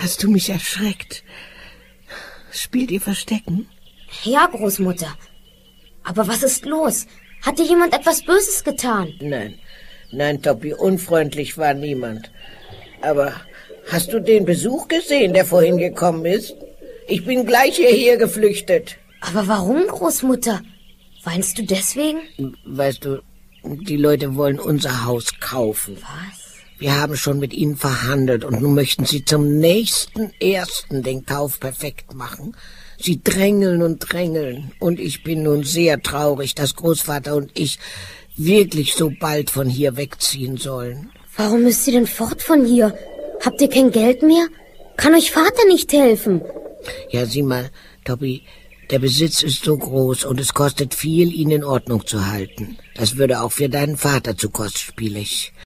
Hast du mich erschreckt? Spielt ihr Verstecken? Ja, Großmutter. Aber was ist los? Hat dir jemand etwas Böses getan? Nein, Toppi, unfreundlich war niemand. Aber hast du den Besuch gesehen, der vorhin gekommen ist? Ich bin gleich hierher geflüchtet. Aber warum, Großmutter? Weinst du deswegen? Weißt du, die Leute wollen unser Haus kaufen. Was? Wir haben schon mit ihnen verhandelt und nun möchten sie zum nächsten Ersten den Kauf perfekt machen. Sie drängeln und drängeln. Und ich bin nun sehr traurig, dass Großvater und ich wirklich so bald von hier wegziehen sollen. Warum müsst ihr denn fort von hier? Habt ihr kein Geld mehr? Kann euch Vater nicht helfen? Ja, sieh mal, Toppi, der Besitz ist so groß und es kostet viel, ihn in Ordnung zu halten. Das würde auch für deinen Vater zu kostspielig.